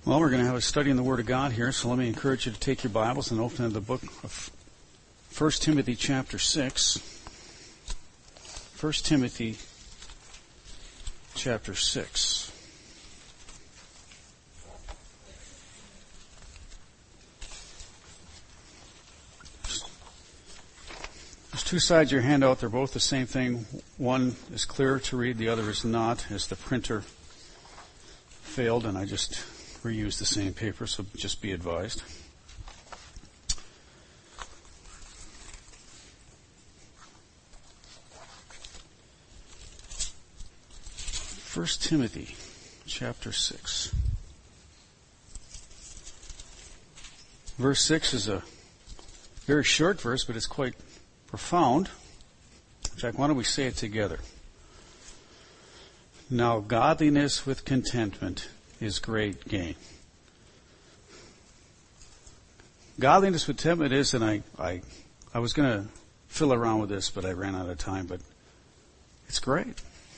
Well, we're going to have a study in the Word of God here, so let me encourage you to take your Bibles and open to the book of 1 Timothy chapter 6. 1 Timothy chapter 6. There's two sides of your handout. They're both the same thing. One is clear to read, the other is not, as the printer failed, and I just reuse the same paper, so just be advised. First Timothy chapter 6. Verse 6 is a very short verse, but it's quite profound. In fact, why don't we say it together? Now, godliness with contentment is great gain. Godliness with contentment is, and I was going to fill around with this, but I ran out of time, but it's great.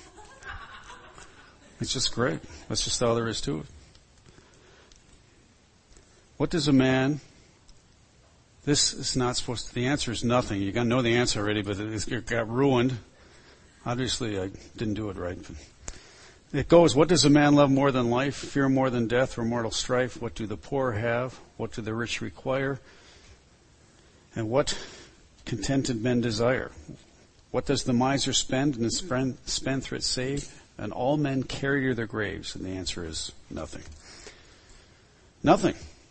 It's just great. That's just all there is to it. What does a man, this is not supposed to, the answer is nothing. You got to know the answer already, but it got ruined. Obviously, I didn't do it right. It goes, what does a man love more than life, fear more than death, or mortal strife? What do the poor have? What do the rich require? And what contented men desire? What does the miser spend and the spendthrift save? And all men carry to their graves. And the answer is nothing. Nothing.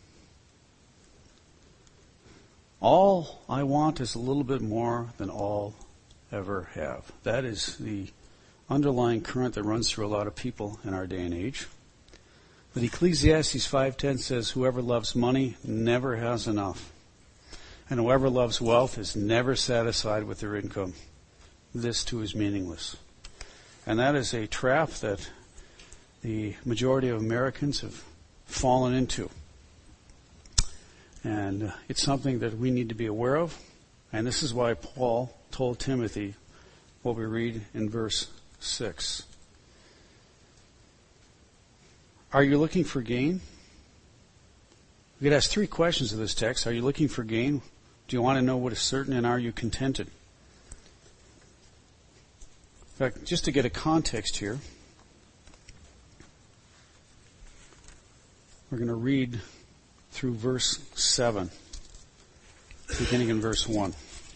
All I want is a little bit more than all ever have. That is the underlying current that runs through a lot of people in our day and age. But Ecclesiastes 5:10 says, whoever loves money never has enough. And whoever loves wealth is never satisfied with their income. This too is meaningless. And that is a trap that the majority of Americans have fallen into. And it's something that we need to be aware of. And this is why Paul told Timothy what we read in verse 6. Are you looking for gain? We could ask three questions of this text. Are you looking for gain? Do you want to know what is certain? And are you contented? In fact, just to get a context here, we're going to read through verse 7, beginning in verse 1.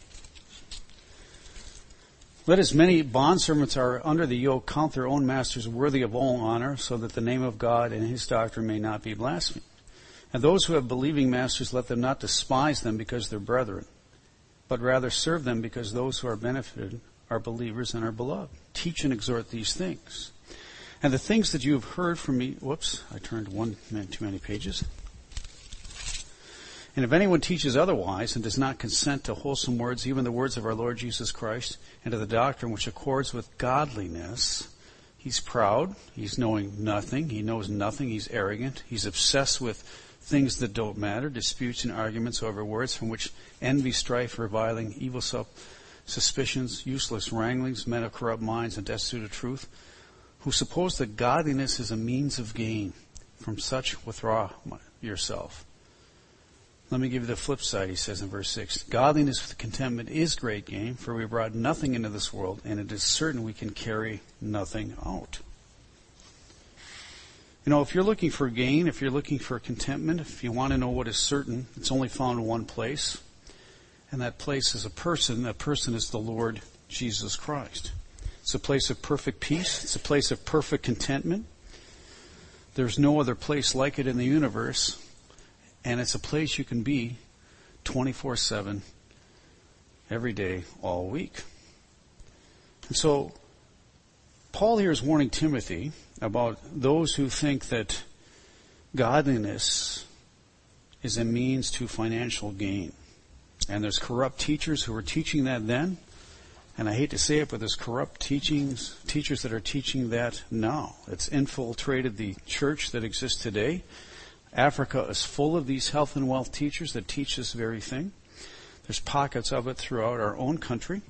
Let as many bondservants are under the yoke count their own masters worthy of all honor, so that the name of God and his doctrine may not be blasphemed. And those who have believing masters, let them not despise them because they're brethren, but rather serve them because those who are benefited are believers and are beloved. Teach and exhort these things. And the things that you have heard from me, I turned too many pages. And if anyone teaches otherwise and does not consent to wholesome words, even the words of our Lord Jesus Christ, and to the doctrine which accords with godliness, he's proud, he's knowing nothing, he knows nothing, he's arrogant, he's obsessed with things that don't matter, disputes and arguments over words from which envy, strife, reviling, evil suspicions, useless wranglings, men of corrupt minds and destitute of truth, who suppose that godliness is a means of gain. From such withdraw yourself. Let me give you the flip side, he says in verse 6. Godliness with contentment is great gain, for we brought nothing into this world, and it is certain we can carry nothing out. You know, if you're looking for gain, if you're looking for contentment, if you want to know what is certain, it's only found in one place. And that place is a person. That person is the Lord Jesus Christ. It's a place of perfect peace. It's a place of perfect contentment. There's no other place like it in the universe. And it's a place you can be 24/7, every day, all week. And so, Paul here is warning Timothy about those who think that godliness is a means to financial gain. And there's corrupt teachers who are teaching that then. And I hate to say it, but there's corrupt teachers that are teaching that now. It's infiltrated the church that exists today. Africa is full of these health and wealth teachers that teach this very thing. There's pockets of it throughout our own country.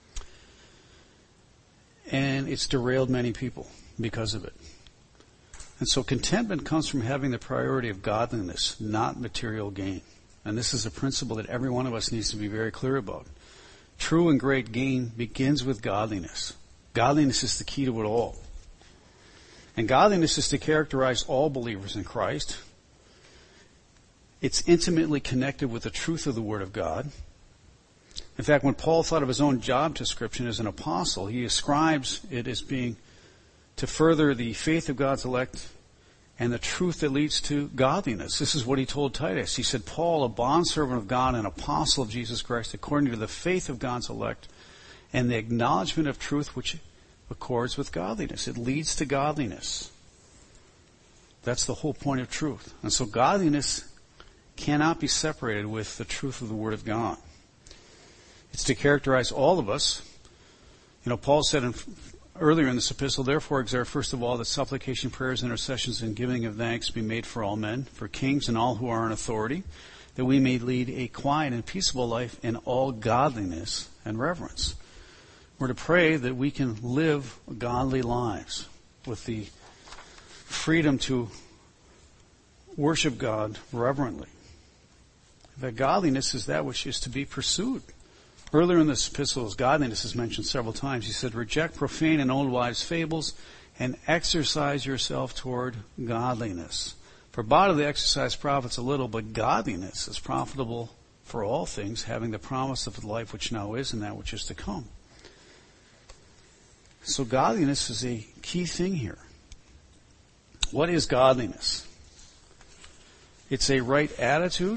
And it's derailed many people because of it. And so contentment comes from having the priority of godliness, not material gain. And this is a principle that every one of us needs to be very clear about. True and great gain begins with godliness. Godliness is the key to it all. And godliness is to characterize all believers in Christ. It's intimately connected with the truth of the Word of God. In fact, when Paul thought of his own job description as an apostle, he ascribes it as being to further the faith of God's elect and the truth that leads to godliness. This is what he told Titus. He said, Paul, a bondservant of God and apostle of Jesus Christ, according to the faith of God's elect and the acknowledgement of truth which accords with godliness. It leads to godliness. That's the whole point of truth. And so godliness cannot be separated with the truth of the Word of God. It's to characterize all of us. Paul said earlier in this epistle, therefore exert first of all that supplication, prayers, intercessions, and giving of thanks be made for all men, for kings and all who are in authority, that we may lead a quiet and peaceable life in all godliness and reverence. We're to pray that we can live godly lives with the freedom to worship God reverently. That godliness is that which is to be pursued. Earlier in this epistle, godliness is mentioned several times. He said, reject profane and old wives' fables and exercise yourself toward godliness. For bodily exercise profits a little, but godliness is profitable for all things, having the promise of the life which now is and that which is to come. So godliness is a key thing here. What is godliness? It's a right attitude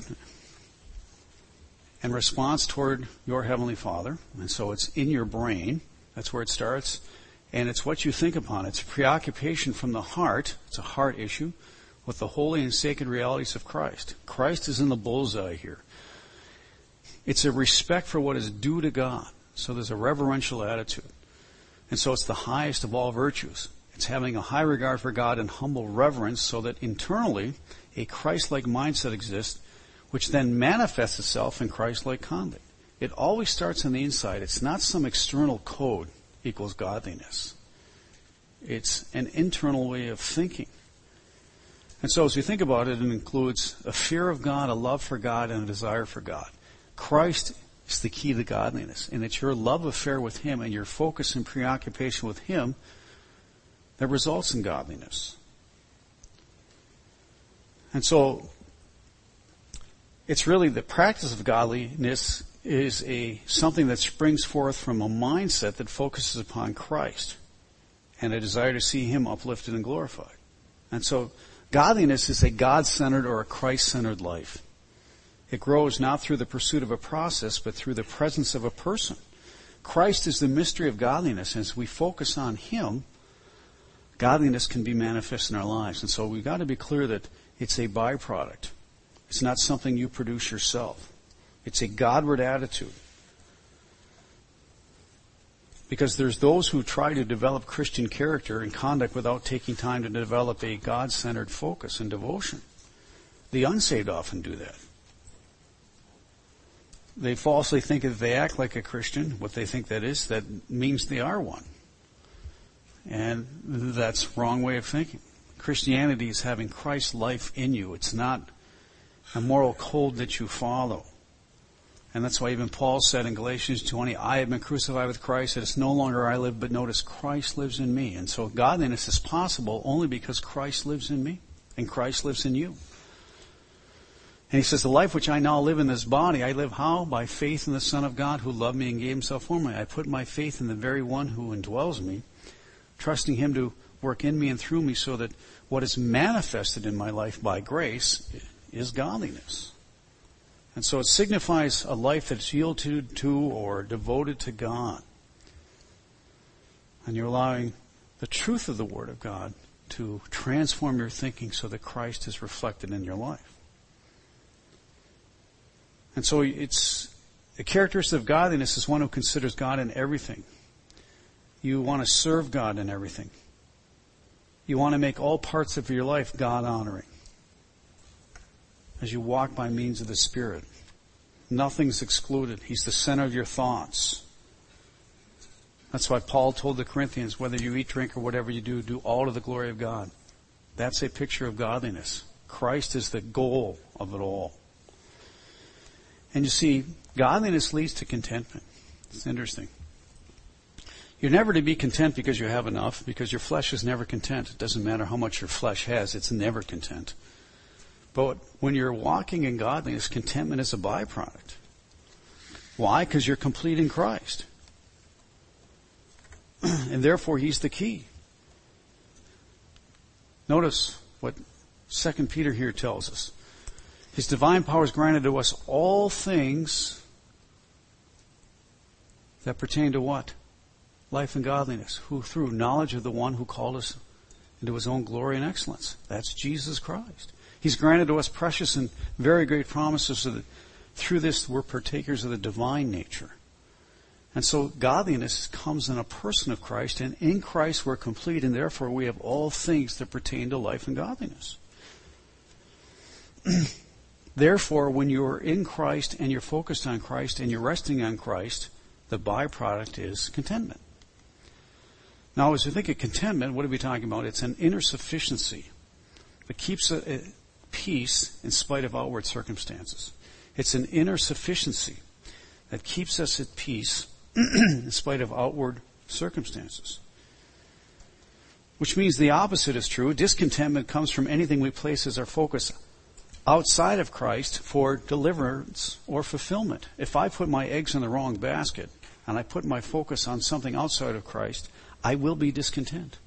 and response toward your Heavenly Father. And so it's in your brain. That's where it starts. And it's what you think upon. It's a preoccupation from the heart. It's a heart issue with the holy and sacred realities of Christ. Christ is in the bullseye here. It's a respect for what is due to God. So there's a reverential attitude. And so it's the highest of all virtues. It's having a high regard for God and humble reverence so that internally a Christ-like mindset exists, which then manifests itself in Christ-like conduct. It always starts on the inside. It's not some external code equals godliness. It's an internal way of thinking. And so as we think about it, it includes a fear of God, a love for God, and a desire for God. Christ is the key to godliness, and it's your love affair with Him and your focus and preoccupation with Him that results in godliness. And so it's really the practice of godliness is something that springs forth from a mindset that focuses upon Christ and a desire to see Him uplifted and glorified. And so godliness is a God-centered or a Christ-centered life. It grows not through the pursuit of a process, but through the presence of a person. Christ is the mystery of godliness. And as we focus on Him, godliness can be manifest in our lives. And so we've got to be clear that it's a byproduct. It's not something you produce yourself. It's a Godward attitude. Because there's those who try to develop Christian character and conduct without taking time to develop a God-centered focus and devotion. The unsaved often do that. They falsely think if they act like a Christian, what they think that is, that means they are one. And that's the wrong way of thinking. Christianity is having Christ's life in you. It's not a moral code that you follow. And that's why even Paul said in Galatians 20, I have been crucified with Christ. It is no longer I live, but notice Christ lives in me. And so godliness is possible only because Christ lives in me and Christ lives in you. And he says, the life which I now live in this body, I live how? By faith in the Son of God who loved me and gave Himself for me. I put my faith in the very one who indwells me, trusting Him to work in me and through me so that what is manifested in my life by grace is godliness. And so it signifies a life that's yielded to or devoted to God. And you're allowing the truth of the Word of God to transform your thinking so that Christ is reflected in your life. And so it's a characteristic of godliness is one who considers God in everything. You want to serve God in everything. You want to make all parts of your life God-honoring as you walk by means of the Spirit. Nothing's excluded. He's the center of your thoughts. That's why Paul told the Corinthians, whether you eat, drink, or whatever you do, do all to the glory of God. That's a picture of godliness. Christ is the goal of it all. And you see, godliness leads to contentment. It's interesting. You're never to be content because you have enough, because your flesh is never content. It doesn't matter how much your flesh has, it's never content. But when you're walking in godliness, contentment is a byproduct. Why? Because you're complete in Christ. And therefore, He's the key. Notice what 2 Peter here tells us. His divine power has granted to us all things that pertain to what? Life and godliness. Who through knowledge of the one who called us into His own glory and excellence. That's Jesus Christ. He's granted to us precious and very great promises so that through this we're partakers of the divine nature. And so godliness comes in a person of Christ, and in Christ we're complete, and therefore we have all things that pertain to life and godliness. Therefore, when you're in Christ and you're focused on Christ and you're resting on Christ, the byproduct is contentment. Now, as we think of contentment, what are we talking about? It's an inner sufficiency that keeps a peace in spite of outward circumstances. It's an inner sufficiency that keeps us at peace in spite of outward circumstances. Which means the opposite is true. Discontentment comes from anything we place as our focus outside of Christ for deliverance or fulfillment. If I put my eggs in the wrong basket and I put my focus on something outside of Christ, I will be discontent.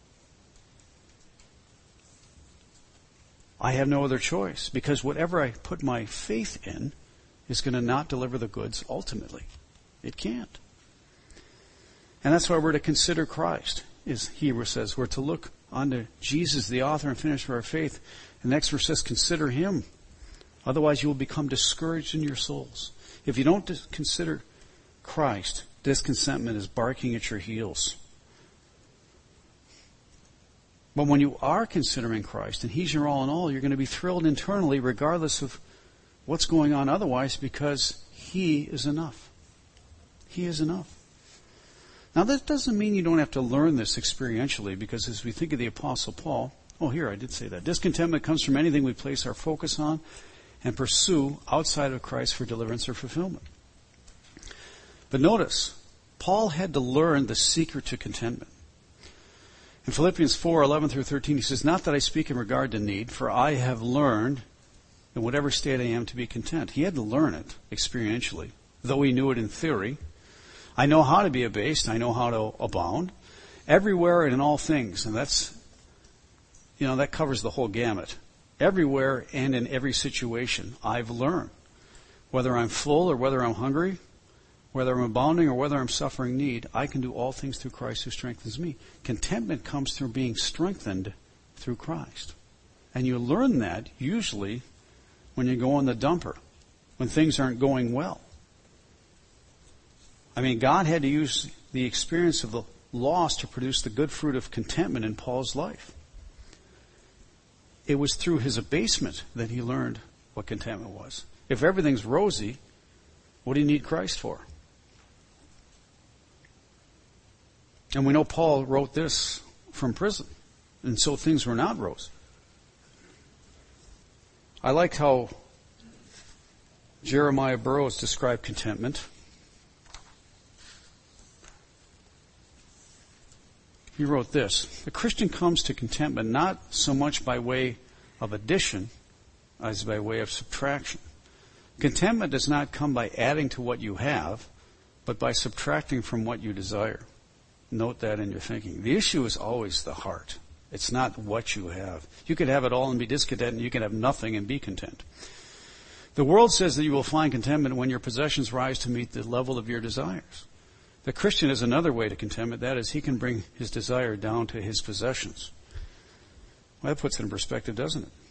I have no other choice, because whatever I put my faith in is going to not deliver the goods ultimately. It can't. And that's why we're to consider Christ. As Hebrews says, we're to look unto Jesus, the author and finisher of our faith. The next verse says, consider Him. Otherwise you will become discouraged in your souls. If you don't consider Christ, discontentment is barking at your heels. But when you are considering Christ and He's your all in all, you're going to be thrilled internally regardless of what's going on otherwise, because He is enough. He is enough. Now that doesn't mean you don't have to learn this experientially, because as we think of the Apostle Paul, I did say that. Discontentment comes from anything we place our focus on and pursue outside of Christ for deliverance or fulfillment. But notice, Paul had to learn the secret to contentment. In Philippians 4:11 through 13, he says, not that I speak in regard to need, for I have learned in whatever state I am to be content. He had to learn it experientially, though he knew it in theory. I know how to be abased. I know how to abound. Everywhere and in all things. And that's, that covers the whole gamut. Everywhere and in every situation, I've learned. Whether I'm full or whether I'm hungry, whether I'm abounding or whether I'm suffering need, I can do all things through Christ who strengthens me. Contentment comes through being strengthened through Christ. And you learn that usually when you go on the dumper, when things aren't going well. God had to use the experience of the loss to produce the good fruit of contentment in Paul's life. It was through his abasement that he learned what contentment was. If everything's rosy, what do you need Christ for? And we know Paul wrote this from prison, and so things were not rosy. I like how Jeremiah Burroughs described contentment. He wrote this: the Christian comes to contentment not so much by way of addition as by way of subtraction. Contentment does not come by adding to what you have, but by subtracting from what you desire. Note that in your thinking. The issue is always the heart. It's not what you have. You could have it all and be discontent, and you can have nothing and be content. The world says that you will find contentment when your possessions rise to meet the level of your desires. The Christian has another way to contentment. That is, he can bring his desire down to his possessions. Well, that puts it in perspective, doesn't it?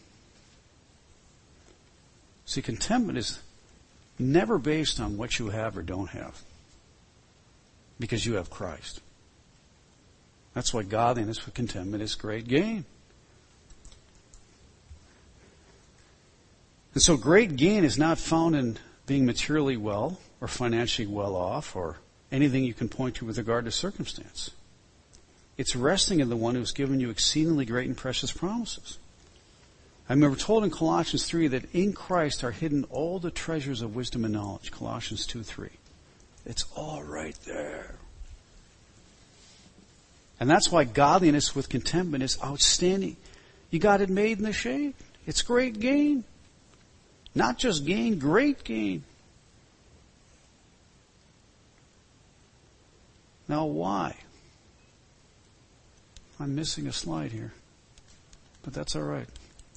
See, contentment is never based on what you have or don't have, because you have Christ. That's why godliness with contentment is great gain. And so great gain is not found in being materially well or financially well off or anything you can point to with regard to circumstance. It's resting in the one who's given you exceedingly great and precious promises. I remember told in Colossians 3 that in Christ are hidden all the treasures of wisdom and knowledge. Colossians 2:3. It's all right there. And that's why godliness with contentment is outstanding. You got it made in the shade. It's great gain. Not just gain, great gain. Now why? I'm missing a slide here, but that's all right.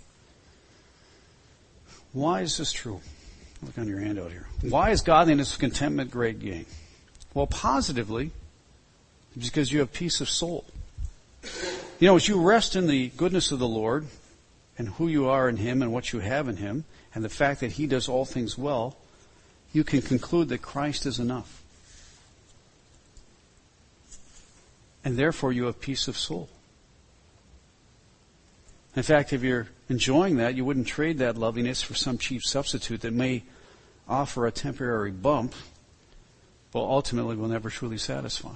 Why is this true? Look on your handout here. Why is godliness with contentment great gain? Well, positively, it's because you have peace of soul. You know, as you rest in the goodness of the Lord and who you are in Him and what you have in Him and the fact that He does all things well, you can conclude that Christ is enough. And therefore you have peace of soul. In fact, if you're enjoying that, you wouldn't trade that loveliness for some cheap substitute that may offer a temporary bump, but ultimately will never truly satisfy.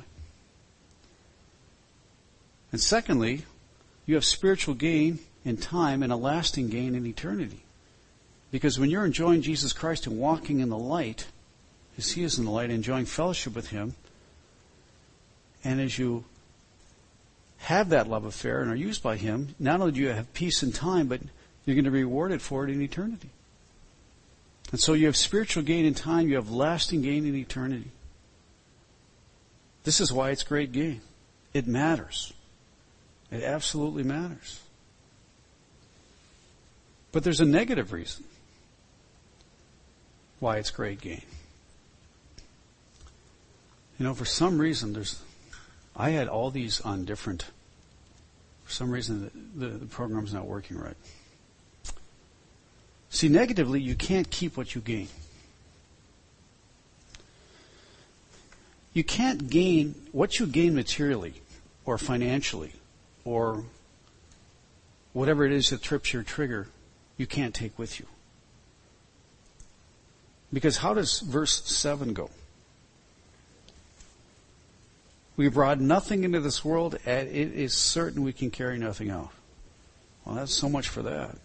And secondly, you have spiritual gain in time and a lasting gain in eternity. Because when you're enjoying Jesus Christ and walking in the light, as He is in the light, enjoying fellowship with Him, and as you have that love affair and are used by Him, not only do you have peace in time, but you're going to be rewarded for it in eternity. And so you have spiritual gain in time, you have lasting gain in eternity. This is why it's great gain. It matters. It absolutely matters. But there's a negative reason why it's great gain. You know, for some reason, I had all these on different. For some reason, the program's not working right. See, negatively, you can't keep what you gain. You can't gain what you gain materially or financially or whatever it is that trips your trigger, you can't take with you. Because how does verse 7 go? We brought nothing into this world, and it is certain we can carry nothing out. Well, that's so much for that.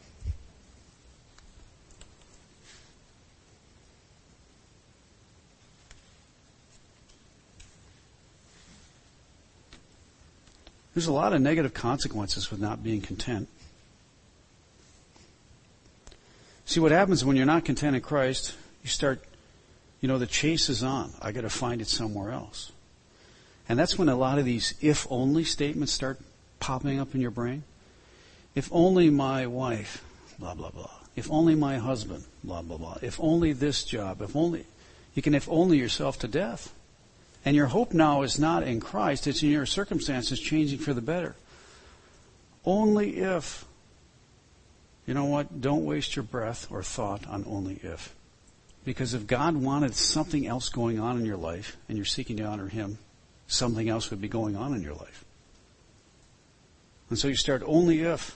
There's a lot of negative consequences with not being content. See, what happens when you're not content in Christ, you start, the chase is on. I got to find it somewhere else. And that's when a lot of these if-only statements start popping up in your brain. If only my wife, blah, blah, blah. If only my husband, blah, blah, blah. If only this job, if only. You can if only yourself to death. And your hope now is not in Christ, it's in your circumstances changing for the better. Only if. You know what? Don't waste your breath or thought on only if. Because if God wanted something else going on in your life, and you're seeking to honor Him, something else would be going on in your life. And so you start only if.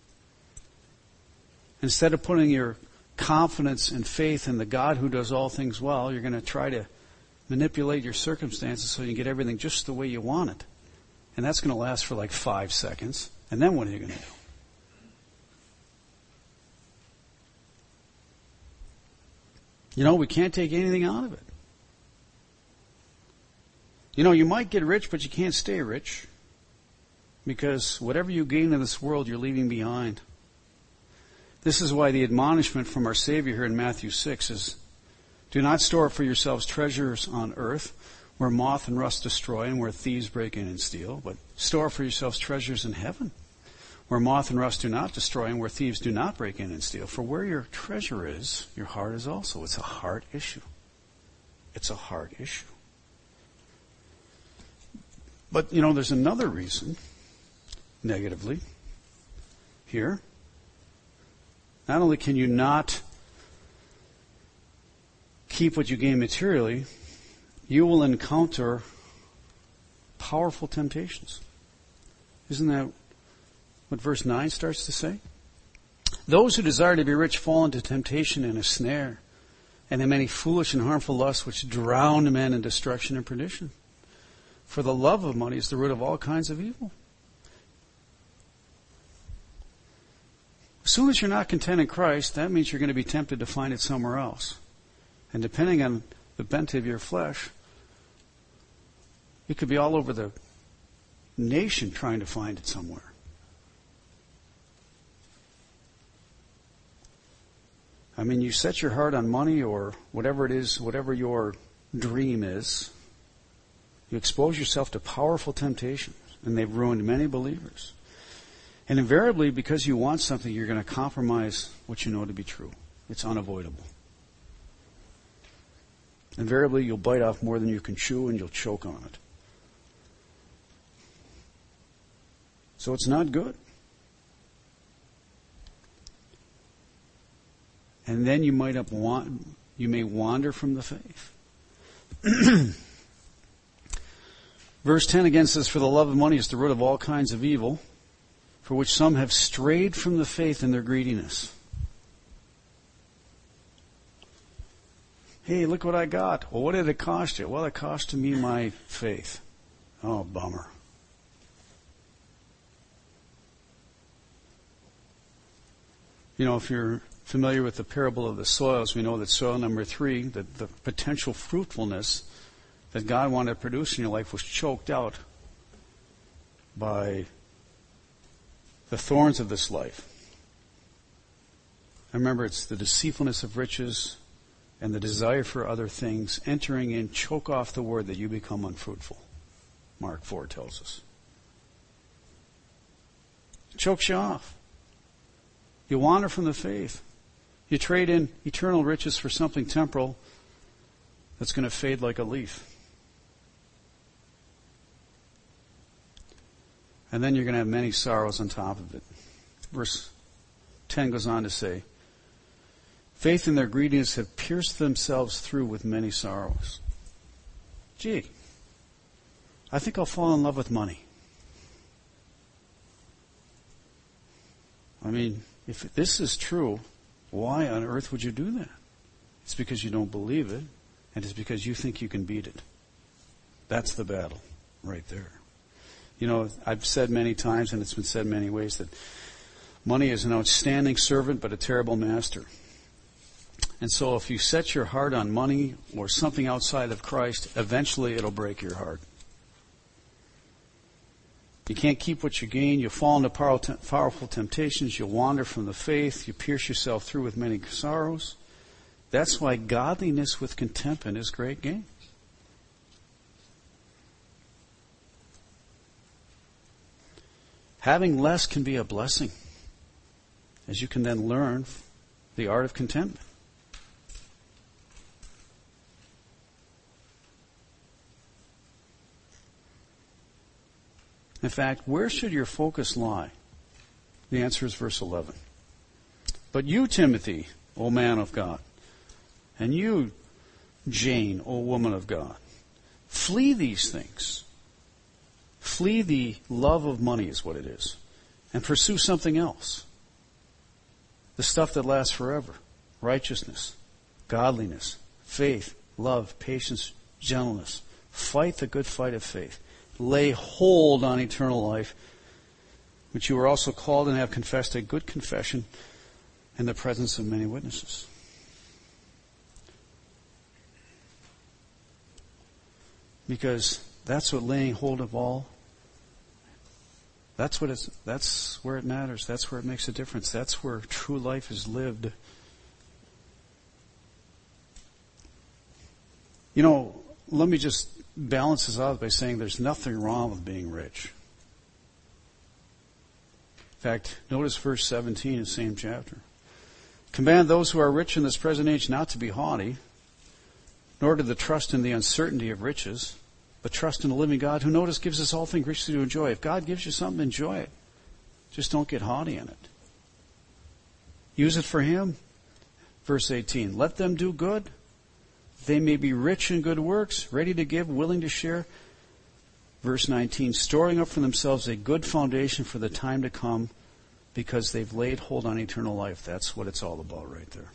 Instead of putting your confidence and faith in the God who does all things well, you're going to try to manipulate your circumstances so you can get everything just the way you want it. And that's going to last for like 5 seconds. And then what are you going to do? We can't take anything out of it. You might get rich, but you can't stay rich. Because whatever you gain in this world, you're leaving behind. This is why the admonishment from our Savior here in Matthew 6 is, do not store up for yourselves treasures on earth, where moth and rust destroy and where thieves break in and steal, but store up for yourselves treasures in heaven, where moth and rust do not destroy and where thieves do not break in and steal. For where your treasure is, your heart is also. It's a heart issue. It's a heart issue. But, there's another reason, negatively, here. Not only can you not keep what you gain materially, you will encounter powerful temptations. Isn't that what verse 9 starts to say? Those who desire to be rich fall into temptation and a snare, and in many foolish and harmful lusts which drown men in destruction and perdition. For the love of money is the root of all kinds of evil. As soon as you're not content in Christ, that means you're going to be tempted to find it somewhere else. And depending on the bent of your flesh, you could be all over the nation trying to find it somewhere. I mean, you set your heart on money or whatever it is, whatever your dream is, you expose yourself to powerful temptations, and they've ruined many believers. And invariably, because you want something, you're going to compromise what you know to be true. It's unavoidable. Invariably, you'll bite off more than you can chew, and you'll choke on it. So it's not good. And then you may wander from the faith. Verse 10 again says, for the love of money is the root of all kinds of evil, for which some have strayed from the faith in their greediness. Hey, look what I got. Well, what did it cost you? Well, it cost me my faith. Oh, bummer. You know, if you're familiar with the parable of the soils, we know that soil number 3, that the potential fruitfulness that God wanted to produce in your life was choked out by the thorns of this life. I remember it's the deceitfulness of riches and the desire for other things entering in, choke off the word that you become unfruitful. Mark 4 tells us. It chokes you off. You wander from the faith. You trade in eternal riches for something temporal that's going to fade like a leaf. And then you're going to have many sorrows on top of it. Verse 10 goes on to say, faith and their greediness have pierced themselves through with many sorrows. Gee, I think I'll fall in love with money. I mean, if this is true, why on earth would you do that? It's because you don't believe it, and it's because you think you can beat it. That's the battle right there. You know, I've said many times, and it's been said many ways, that money is an outstanding servant but a terrible master. And so if you set your heart on money or something outside of Christ, eventually it'll break your heart. You can't keep what you gain. You'll fall into powerful temptations. You'll wander from the faith. You pierce yourself through with many sorrows. That's why godliness with contentment is great gain. Having less can be a blessing, as you can then learn the art of contentment. In fact, where should your focus lie? The answer is verse 11. But you, Timothy, O man of God, and you, Jane, O woman of God, flee these things. Flee the love of money is what it is. And pursue something else. The stuff that lasts forever. Righteousness, godliness, faith, love, patience, gentleness. Fight the good fight of faith. Lay hold on eternal life, which you are also called and have confessed a good confession in the presence of many witnesses. Because that's what laying hold of all, that's where it matters. That's where it makes a difference. That's where true life is lived. You know, let me just balance this out by saying there's nothing wrong with being rich. In fact, notice verse 17 in the same chapter. Command those who are rich in this present age not to be haughty, nor to trust in the uncertainty of riches, but trust in the living God who, notice, gives us all things richly to enjoy. If God gives you something, enjoy it. Just don't get haughty in it. Use it for Him. Verse 18, let them do good. They may be rich in good works, ready to give, willing to share. Verse 19, storing up for themselves a good foundation for the time to come because they've laid hold on eternal life. That's what it's all about right there.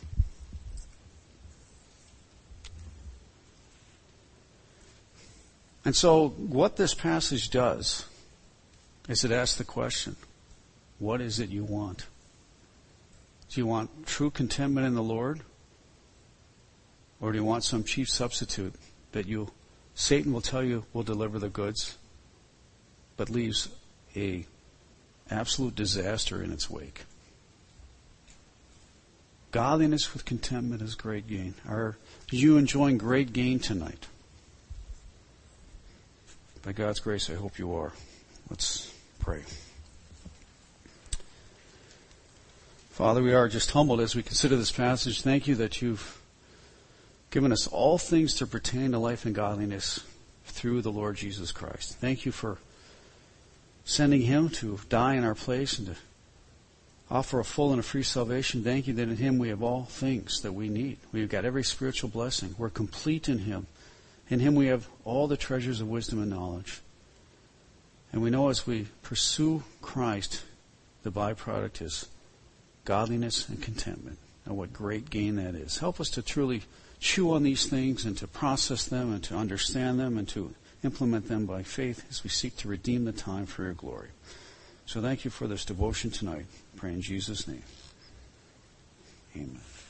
And so what this passage does is it asks the question, what is it you want? Do you want true contentment in the Lord? Or do you want some cheap substitute that Satan will tell you will deliver the goods, but leaves a absolute disaster in its wake? Godliness with contentment is great gain. Are you enjoying great gain tonight? By God's grace, I hope you are. Let's pray. Father, we are just humbled as we consider this passage. Thank you that you've given us all things to pertain to life and godliness through the Lord Jesus Christ. Thank you for sending him to die in our place and to offer a full and a free salvation. Thank you that in him we have all things that we need. We've got every spiritual blessing. We're complete in him. In him we have all the treasures of wisdom and knowledge. And we know as we pursue Christ, the byproduct is godliness and contentment. And what great gain that is. Help us to truly chew on these things and to process them and to understand them and to implement them by faith as we seek to redeem the time for your glory. So thank you for this devotion tonight. I pray in Jesus' name. Amen.